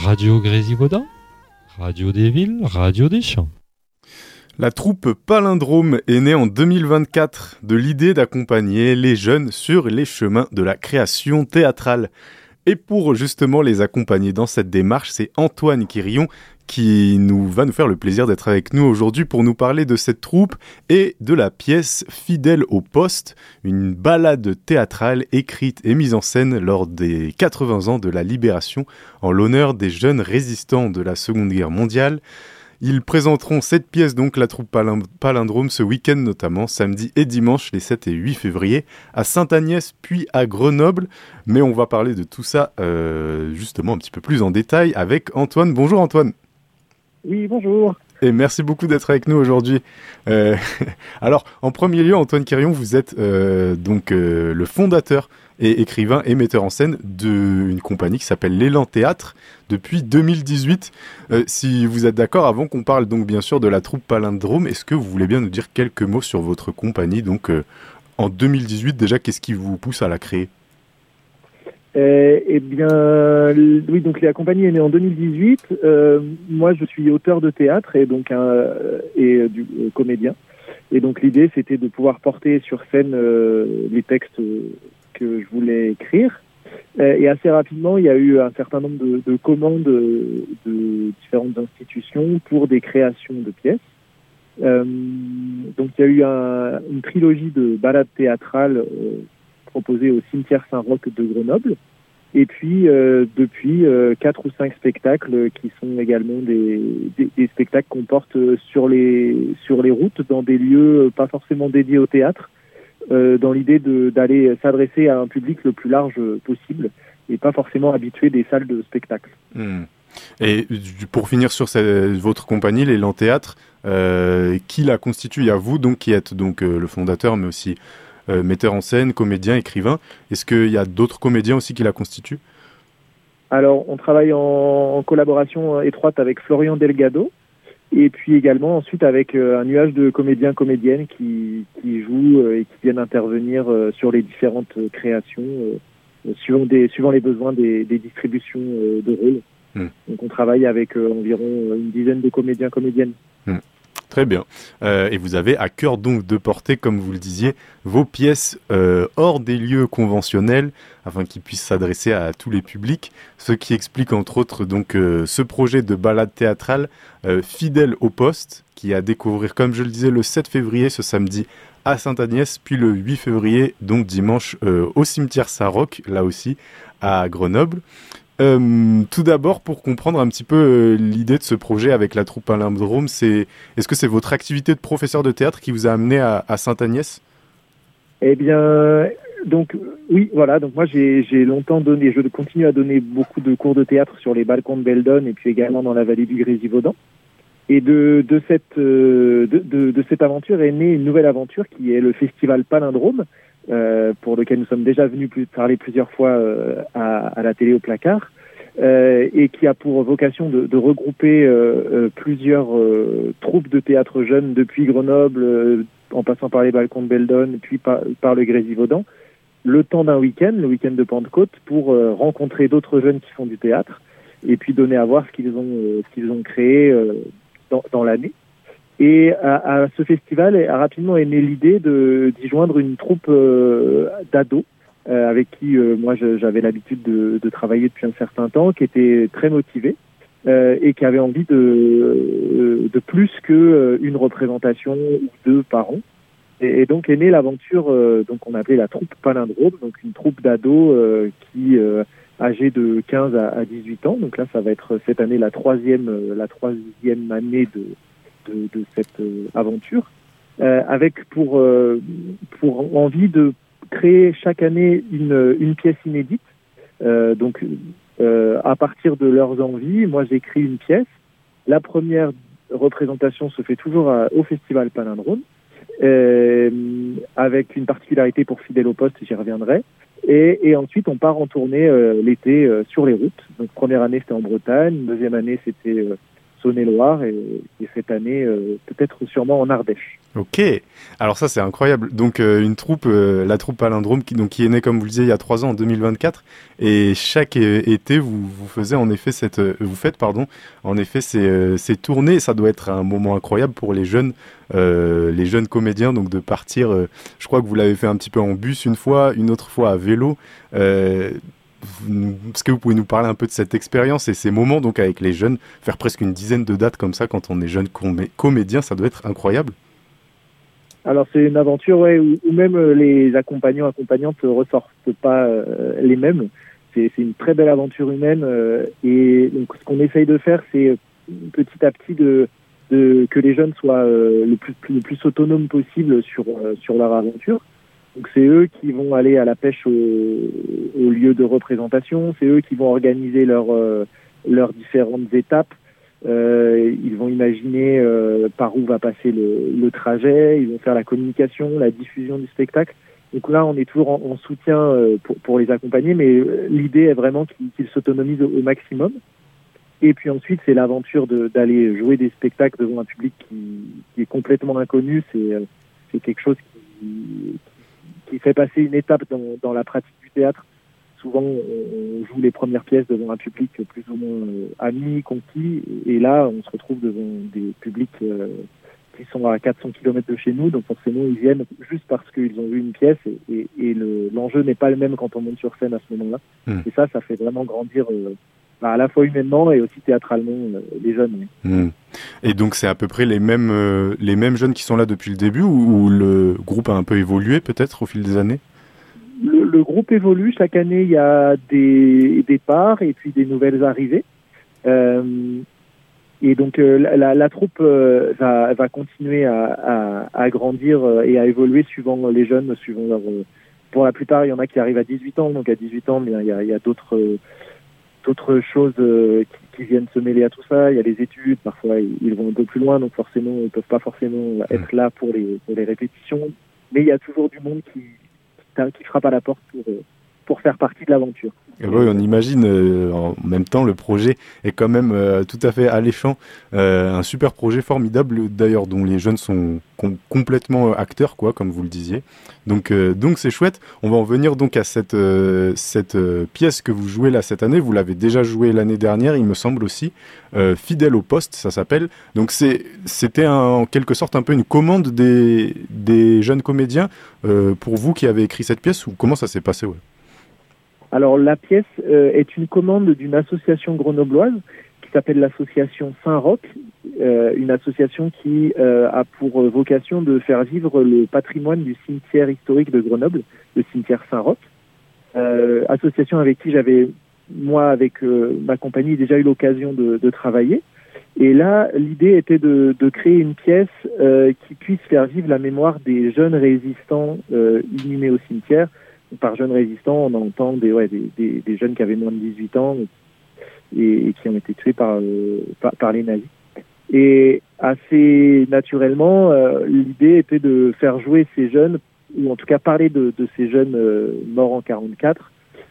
Radio Grésivaudan, radio des villes, radio des champs. La troupe Palindrome est née en 2024 de l'idée d'accompagner les jeunes sur les chemins de la création théâtrale. Et pour justement les accompagner dans cette démarche, c'est Antoine Quirion qui va nous faire le plaisir d'être avec nous aujourd'hui pour nous parler de cette troupe et de la pièce Fidèle au poste, une ballade théâtrale écrite et mise en scène lors des 80 ans de la Libération en l'honneur des jeunes résistants de la Seconde Guerre mondiale. Ils présenteront cette pièce, donc la troupe Palindrome, ce week-end notamment, samedi et dimanche, les 7 et 8 février, à Sainte-Agnès puis à Grenoble. Mais on va parler de tout ça justement un petit peu plus en détail avec Antoine. Bonjour Antoine. Oui, bonjour. Et merci beaucoup d'être avec nous aujourd'hui. Alors, en premier lieu, Antoine Quirion, vous êtes le fondateur et écrivain et metteur en scène d'une compagnie qui s'appelle l'Élan Théâtre depuis 2018. Si vous êtes d'accord, avant qu'on parle donc bien sûr de la troupe Palindrome, est-ce que vous voulez bien nous dire quelques mots sur votre compagnie? Donc en 2018 déjà, qu'est-ce qui vous pousse à la créer? Eh bien, oui, donc la compagnie est née en 2018. Moi, je suis auteur de théâtre et donc comédien. Et donc l'idée, c'était de pouvoir porter sur scène les textes que je voulais écrire. Et assez rapidement, il y a eu un certain nombre de commandes de différentes institutions pour des créations de pièces. Donc il y a eu une trilogie de ballades théâtrales proposées au cimetière Saint-Roch de Grenoble. Et puis, depuis 4 ou 5 spectacles qui sont également des spectacles qu'on porte sur les routes, dans des lieux pas forcément dédiés au théâtre, dans l'idée d'aller s'adresser à un public le plus large possible et pas forcément habitué des salles de spectacle. Et pour finir sur votre compagnie, l'Élan Théâtre, qui la constitue? Il y a vous donc, qui êtes donc le fondateur, mais aussi metteur en scène, comédien, écrivain. Est-ce qu'il y a d'autres comédiens aussi qui la constituent? Alors, on travaille en collaboration étroite avec Florian Delgado, et puis également ensuite avec un nuage de comédiens, comédiennes qui jouent et qui viennent intervenir sur les différentes créations, suivant les besoins des distributions de rôles. Donc on travaille avec environ une dizaine de comédiens, comédiennes. Très bien. Et vous avez à cœur donc de porter, comme vous le disiez, vos pièces hors des lieux conventionnels, afin qu'ils puissent s'adresser à tous les publics. Ce qui explique entre autres donc ce projet de balade théâtrale Fidèle au poste, qui est à découvrir, comme je le disais, le 7 février, ce samedi, à Sainte-Agnès, puis le 8 février, donc dimanche, au cimetière Saint-Roch, là aussi, à Grenoble. Tout d'abord, pour comprendre un petit peu l'idée de ce projet avec la troupe Palindrome, est-ce que c'est votre activité de professeur de théâtre qui vous a amené à Sainte-Agnès? Eh bien, donc oui, voilà. Donc moi, j'ai longtemps donné, je continue à donner beaucoup de cours de théâtre sur les balcons de Beldon et puis également dans la vallée du Grésivaudan. Et de cette aventure est née une nouvelle aventure qui est le festival Palindrome, pour lequel nous sommes déjà venus parler plusieurs fois à la télé au placard, et qui a pour vocation de regrouper plusieurs troupes de théâtre jeunes depuis Grenoble, en passant par les balcons de Beldon, puis par le Grésivaudan, le temps d'un week-end, le week-end de Pentecôte, pour rencontrer d'autres jeunes qui font du théâtre, et puis donner à voir ce qu'ils ont créé dans l'année. Et à ce festival, rapidement est née l'idée d'y joindre une troupe d'ados avec qui moi j'avais l'habitude de travailler depuis un certain temps, qui était très motivés et qui avait envie de plus qu'une représentation ou deux par an. Et donc est née l'aventure donc on appelait la troupe Palindrome, donc une troupe d'ados qui âgés de 15 à 18 ans. Donc là, ça va être cette année la troisième année de cette aventure, avec pour envie de créer chaque année une pièce inédite. Donc à partir de leurs envies, moi j'écris une pièce. La première représentation se fait toujours au Festival Palindrome, avec une particularité pour Fidèle au poste, j'y reviendrai. Et ensuite, on part en tournée l'été sur les routes. Donc, première année, c'était en Bretagne. Deuxième année, c'était Saône-et-Loire et cette année peut-être sûrement en Ardèche. Ok, alors ça c'est incroyable. Donc une troupe, la troupe Palindrome, qui est née comme vous le disiez il y a 3 ans en 2024, et chaque été vous faites en effet ces tournées. Ça doit être un moment incroyable pour les jeunes comédiens, donc de partir. Je crois que vous l'avez fait un petit peu en bus une fois, une autre fois à vélo. Est-ce que vous pouvez nous parler un peu de cette expérience et ces moments donc avec les jeunes, faire presque une dizaine de dates comme ça quand on est jeune comédien, ça doit être incroyable. Alors c'est une aventure où même les accompagnantes ne ressortent pas les mêmes. C'est une très belle aventure humaine et donc ce qu'on essaye de faire, c'est petit à petit que les jeunes soient le plus autonomes possible sur leur aventure. Donc c'est eux qui vont aller à la pêche au lieu de représentation, c'est eux qui vont organiser leurs différentes étapes. Ils vont imaginer par où va passer le trajet, ils vont faire la communication, la diffusion du spectacle. Donc là, on est toujours en soutien pour les accompagner, mais l'idée est vraiment qu'ils s'autonomisent au maximum. Et puis ensuite, c'est l'aventure d'aller jouer des spectacles devant un public qui est complètement inconnu. C'est quelque chose qui fait passer une étape dans la pratique du théâtre. Souvent, on joue les premières pièces devant un public plus ou moins ami, conquis, et là, on se retrouve devant des publics qui sont à 400 km de chez nous, donc forcément, ils viennent juste parce qu'ils ont vu une pièce, et l'enjeu n'est pas le même quand on monte sur scène à ce moment-là. Et ça fait vraiment grandir à la fois humainement et aussi théâtralement les jeunes. Et donc, c'est à peu près les mêmes jeunes qui sont là depuis le début, ou le groupe a un peu évolué peut-être au fil des années ? Le groupe évolue. Chaque année, il y a des départs et puis des nouvelles arrivées. Et donc, la troupe va continuer à grandir et à évoluer suivant les jeunes, suivant leur... Pour la plupart, il y en a qui arrivent à 18 ans. Donc, à 18 ans, il y a d'autres choses qui viennent se mêler à tout ça. Il y a les études. Parfois, ils vont un peu plus loin. Donc, forcément, ils ne peuvent pas forcément être là pour les répétitions. Mais il y a toujours du monde qui frappe à la porte pour faire partie de l'aventure. Oui, on imagine en même temps le projet est quand même tout à fait alléchant, un super projet formidable d'ailleurs dont les jeunes sont complètement acteurs quoi, comme vous le disiez. Donc c'est chouette. On va en venir donc à cette pièce que vous jouez là cette année. Vous l'avez déjà jouée l'année dernière, il me semble aussi. Fidèle au poste, ça s'appelle. Donc c'était en quelque sorte un peu une commande des jeunes comédiens pour vous qui avez écrit cette pièce, ou comment ça s'est passé? Alors la pièce est une commande d'une association grenobloise qui s'appelle l'association Saint-Roch, une association qui a pour vocation de faire vivre le patrimoine du cimetière historique de Grenoble, le cimetière Saint-Roch. Association avec qui j'avais, moi, avec ma compagnie, déjà eu l'occasion de travailler. Et là, l'idée était de créer une pièce qui puisse faire vivre la mémoire des jeunes résistants inhumés au cimetière. Par jeunes résistants, on entend des jeunes qui avaient moins de 18 ans et qui ont été tués par les nazis. Et assez naturellement, l'idée était de faire jouer ces jeunes, ou en tout cas parler de ces jeunes morts en 44,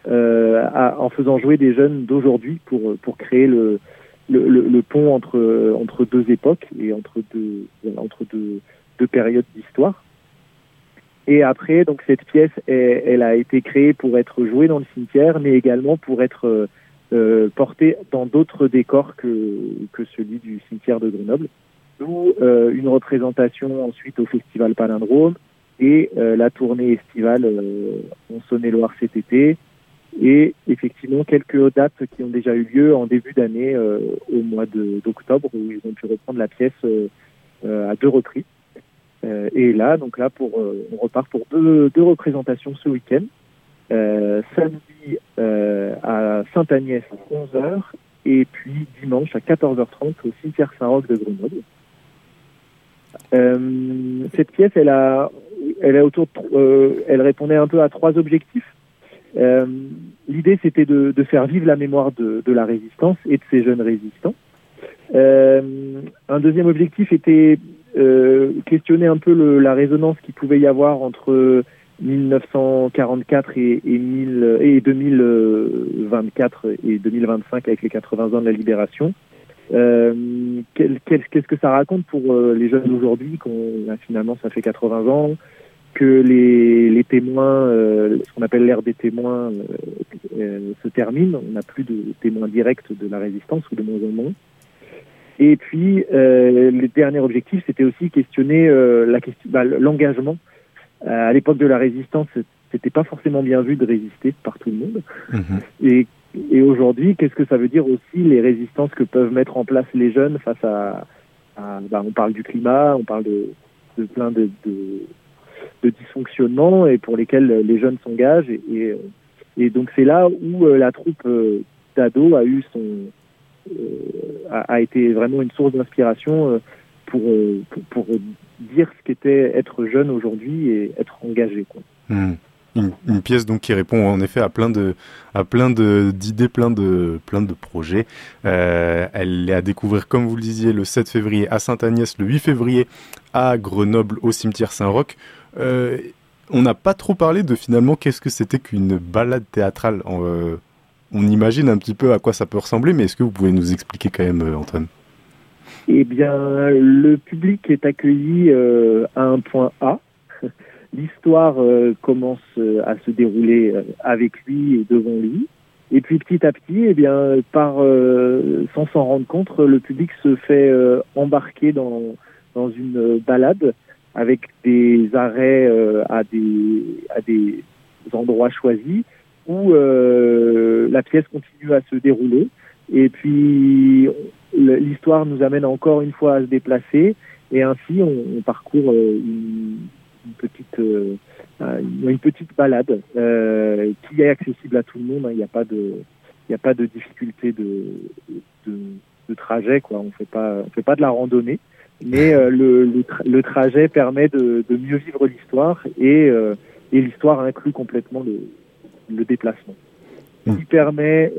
en faisant jouer des jeunes d'aujourd'hui pour créer le pont entre deux époques et entre deux périodes d'histoire. Et après, donc cette pièce, elle a été créée pour être jouée dans le cimetière, mais également pour être portée dans d'autres décors que celui du cimetière de Grenoble. D'où une représentation ensuite au Festival Palindrome et la tournée estivale en Saône-et-Loire cet été. Et effectivement, quelques dates qui ont déjà eu lieu en début d'année au mois d'octobre, où ils ont pu reprendre la pièce à 2 reprises. Et là, on repart pour deux représentations ce week-end. Samedi à Sainte-Agnès à 11h et puis dimanche à 14h30 au cimetière Saint-Roch de Grenoble. Cette pièce, elle répondait un peu à 3 objectifs. L'idée, c'était de faire vivre la mémoire de la résistance et de ces jeunes résistants. Un deuxième objectif était questionner un peu la résonance qu'il pouvait y avoir entre 1944 et 2024 et 2025 avec les 80 ans de la libération, Qu'est-ce que ça raconte pour les jeunes d'aujourd'hui, finalement ça fait 80 ans, que les témoins, ce qu'on appelle l'ère des témoins, se termine. On n'a plus de témoins directs de la résistance, ou de moins en moins. Et puis, le dernier objectif, c'était aussi questionner l'engagement. À l'époque de la résistance, c'était pas forcément bien vu de résister par tout le monde. Mmh. Et aujourd'hui, qu'est-ce que ça veut dire aussi, les résistances que peuvent mettre en place les jeunes face on parle du climat, on parle de plein de dysfonctionnements, et pour lesquels les jeunes s'engagent. Et donc c'est là où la troupe d'ado a été vraiment une source d'inspiration pour dire ce qu'était être jeune aujourd'hui et être engagé, quoi. Une pièce donc qui répond en effet à plein d'idées, plein de projets. Elle est à découvrir, comme vous le disiez, le 7 février à Sainte-Agnès, le 8 février à Grenoble au cimetière Saint-Roch. On n'a pas trop parlé de finalement qu'est-ce que c'était qu'une balade théâtrale. On imagine un petit peu à quoi ça peut ressembler, mais est-ce que vous pouvez nous expliquer quand même, Antoine ? Eh bien, le public est accueilli à un point A. L'histoire commence à se dérouler avec lui et devant lui. Et puis petit à petit, eh bien, sans s'en rendre compte, le public se fait embarquer dans une balade avec des arrêts à des endroits choisis où la pièce continue à se dérouler. Et puis l'histoire nous amène encore une fois à se déplacer, et ainsi on parcourt une petite balade qui est accessible à tout le monde. Il n'y a pas de difficulté de trajet, quoi. On fait pas de la randonnée, mais le trajet permet de mieux vivre l'histoire, et l'histoire inclut complètement le déplacement, qui permet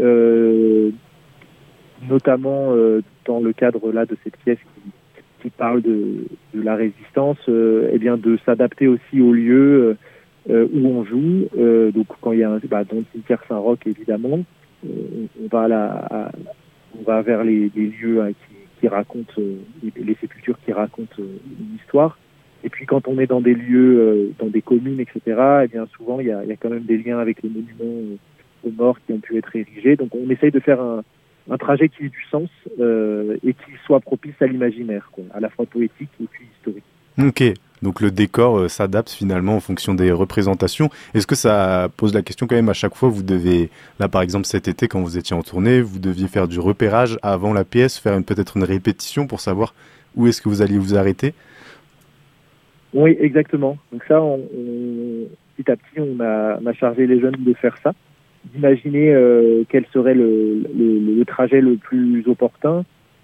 notamment dans le cadre là de cette pièce qui parle de la résistance, de s'adapter aussi au lieu où on joue. Donc quand il y a dans le cimetière Saint-Roch, évidemment, on va vers les lieux qui racontent, les sépultures qui racontent une histoire. Et puis quand on est dans des lieux, dans des communes, etc., souvent il y a quand même des liens avec les monuments aux morts qui ont pu être érigés. Donc on essaye de faire un trajet qui ait du sens et qui soit propice à l'imaginaire, quoi, à la fois poétique et puis historique. Ok, donc le décor s'adapte finalement en fonction des représentations. Est-ce que ça pose la question quand même à chaque fois, vous devez, là par exemple cet été quand vous étiez en tournée, vous deviez faire du repérage avant la pièce, faire peut-être une répétition pour savoir où est-ce que vous alliez vous arrêter ? Oui, exactement. Donc ça, petit à petit, on a chargé les jeunes de faire ça, d'imaginer quel serait le trajet le plus opportun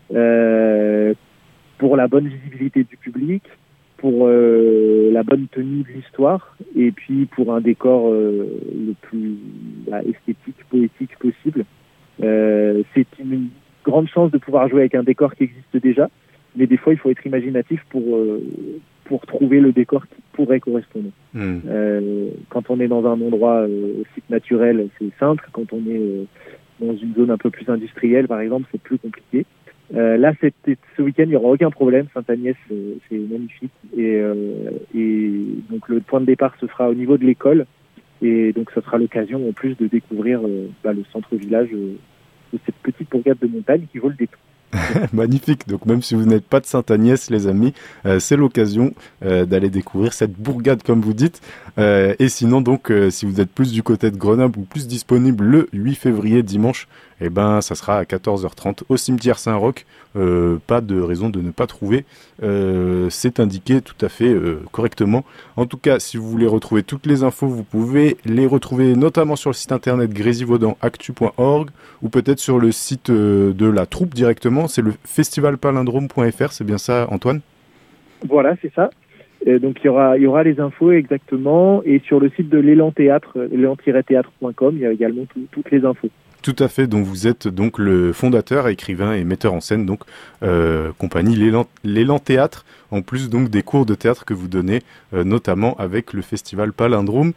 pour la bonne visibilité du public, pour la bonne tenue de l'histoire, et puis pour un décor le plus esthétique, poétique possible. C'est une grande chance de pouvoir jouer avec un décor qui existe déjà, mais des fois il faut être imaginatif pour trouver le décor qui pourrait correspondre. Quand on est dans un endroit site naturel, c'est simple. Quand on est dans une zone un peu plus industrielle, par exemple, c'est plus compliqué. Là, ce week-end, il n'y aura aucun problème. Sainte-Agnès, c'est magnifique. Et donc, le point de départ se fera au niveau de l'école. Et donc, ça sera l'occasion, en plus, de découvrir le centre-village de cette petite bourgade de montagne qui vaut le détour. Magnifique, donc même si vous n'êtes pas de Sainte-Agnès, les amis, c'est l'occasion d'aller découvrir cette bourgade comme vous dites, et sinon donc si vous êtes plus du côté de Grenoble ou plus disponible le 8 février dimanche, ça sera à 14h30 au cimetière Saint-Roch. Pas de raison de ne pas trouver, c'est indiqué tout à fait correctement. En tout cas, si vous voulez retrouver toutes les infos, vous pouvez les retrouver notamment sur le site internet grésivaudanactu.org ou peut-être sur le site de la troupe directement, c'est le festivalpalindrome.fr, c'est bien ça Antoine ? Voilà, c'est ça. Donc il y aura les infos exactement, et sur le site de l'Élan Théâtre, élan-théâtre.com, il y a également toutes les infos. Tout à fait, donc vous êtes donc le fondateur, écrivain et metteur en scène, donc compagnie l'Élan Théâtre, en plus donc des cours de théâtre que vous donnez, notamment avec le festival Palindrome.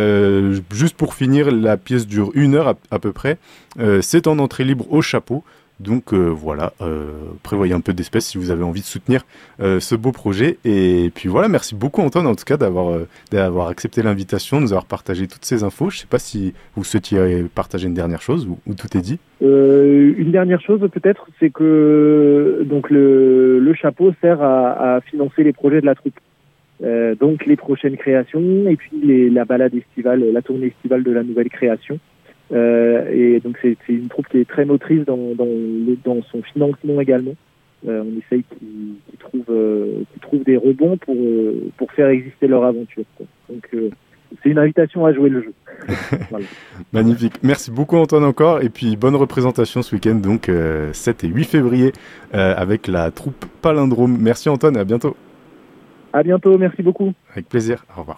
Juste pour finir, la pièce dure 1 heure à peu près, c'est en entrée libre au chapeau, Donc voilà, prévoyez un peu d'espèces si vous avez envie de soutenir ce beau projet. Et puis voilà, merci beaucoup Antoine en tout cas d'avoir accepté l'invitation, de nous avoir partagé toutes ces infos. Je ne sais pas si vous souhaitiez partager une dernière chose ou tout est dit. Une dernière chose peut-être, c'est que donc le chapeau sert à financer les projets de la troupe. Donc les prochaines créations et puis la balade estivale, la tournée estivale de la nouvelle création. Et donc c'est une troupe qui est très motrice dans son financement également. On essaye qu'ils trouvent des rebonds pour faire exister leur aventure, quoi. Donc c'est une invitation à jouer le jeu. Voilà. Magnifique. Merci beaucoup Antoine encore et puis bonne représentation ce week-end donc 7 et 8 février avec la troupe Palindrome. Merci Antoine et à bientôt. À bientôt, merci beaucoup. Avec plaisir. Au revoir.